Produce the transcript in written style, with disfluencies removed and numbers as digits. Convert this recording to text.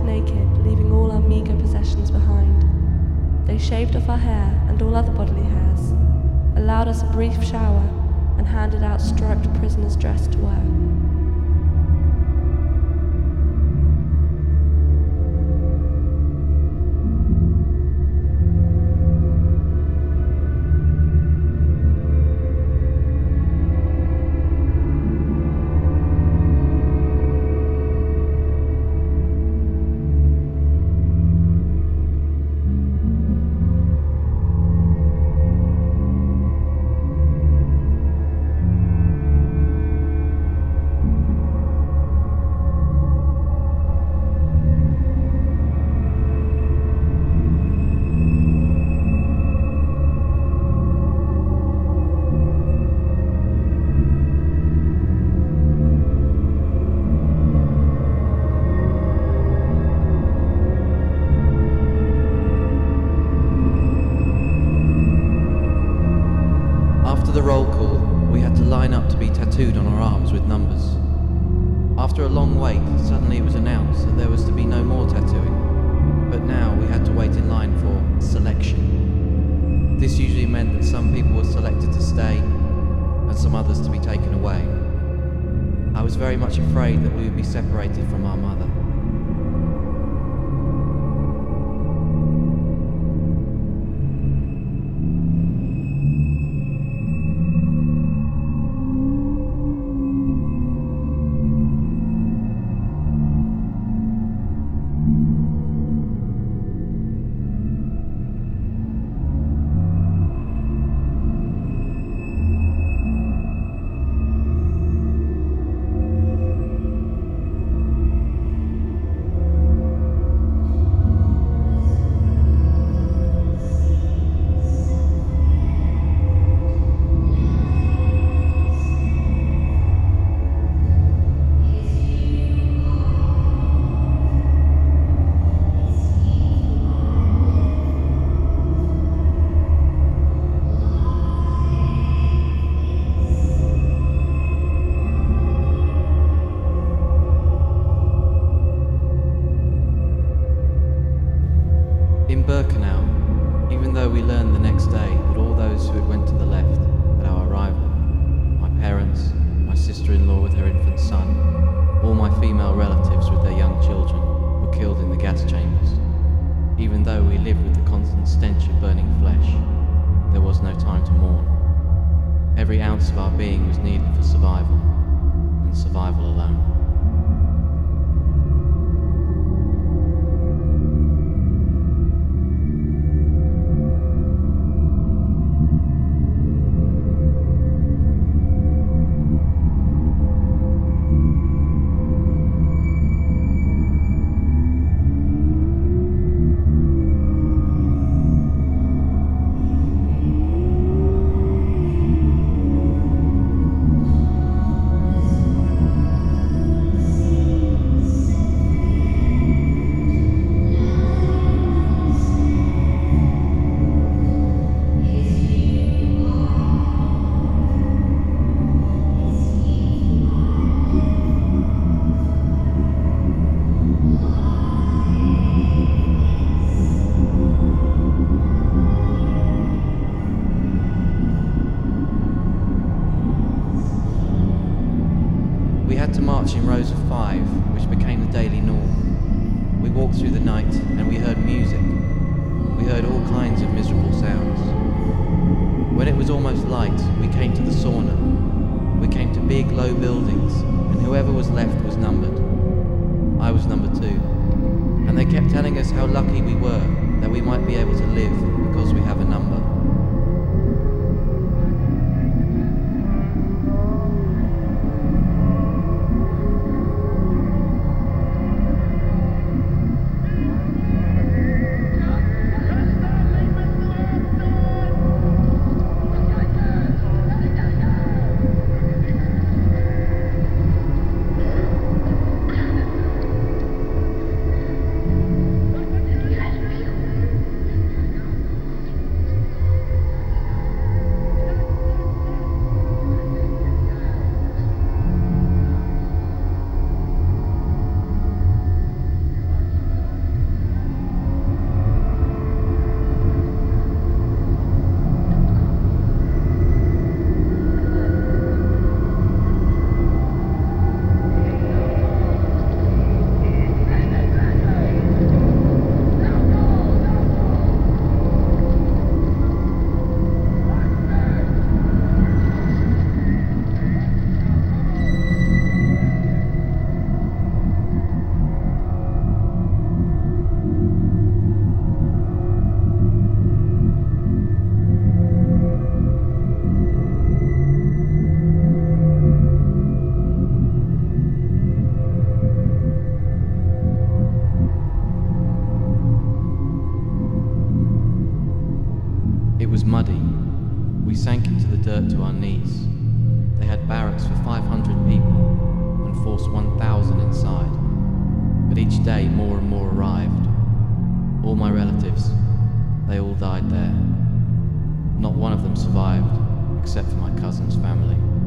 naked, leaving all our meagre possessions behind. They shaved off our hair and all other bodily hairs, allowed us a brief shower, and handed out striped prisoner's dress to wear. The roll call, we had to line up to be tattooed on our arms with numbers. After a long wait, suddenly it was announced that there was to be no more tattooing, but now we had to wait in line for selection. This usually meant that some people were selected to stay and some others to be taken away. I was very much afraid that we would be separated from our mother. In Birkenau, even though we learned the next day that all those who had went to the left at our arrival, my parents, my sister-in-law with her infant son, all my female relatives with their young children, were killed in the gas chambers. Even though we lived with the constant stench of burning flesh, there was no time to mourn. Every ounce of our being was needed for survival, and survival alone. We had to march in rows of 5, which became the daily norm. We walked through the night and we heard music. We heard all kinds of miserable sounds. When it was almost light, we came to the sauna. We came to big, low buildings, and whoever was left was numbered. I was number 2. And they kept telling us how lucky we were that we might be able to live because we have a number. muddy. We sank into the dirt to our knees. They had barracks for 500 people and forced 1,000 inside. But each day more and more arrived. All my relatives, they all died there. Not one of them survived, except for my cousin's family.